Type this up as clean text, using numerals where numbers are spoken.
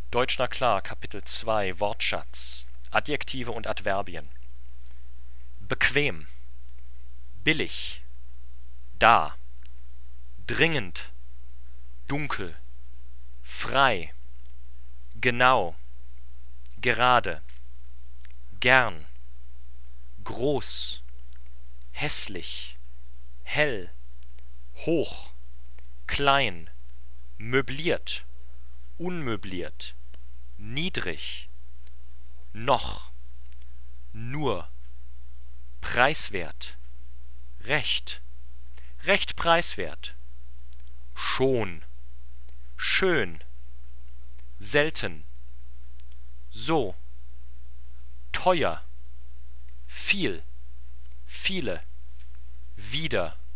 Deutsch na klar, Kapitel 2, Wortschatz, Adjektive und Adverbien. Bequem, billig, da, dringend, dunkel, frei, genau, gerade, gern, groß, hässlich, hell, hoch, klein, möbliert, unmöbliert, niedrig, noch, nur, preiswert, recht, recht preiswert, schon, schön, selten, so, teuer, viel, viele, wieder,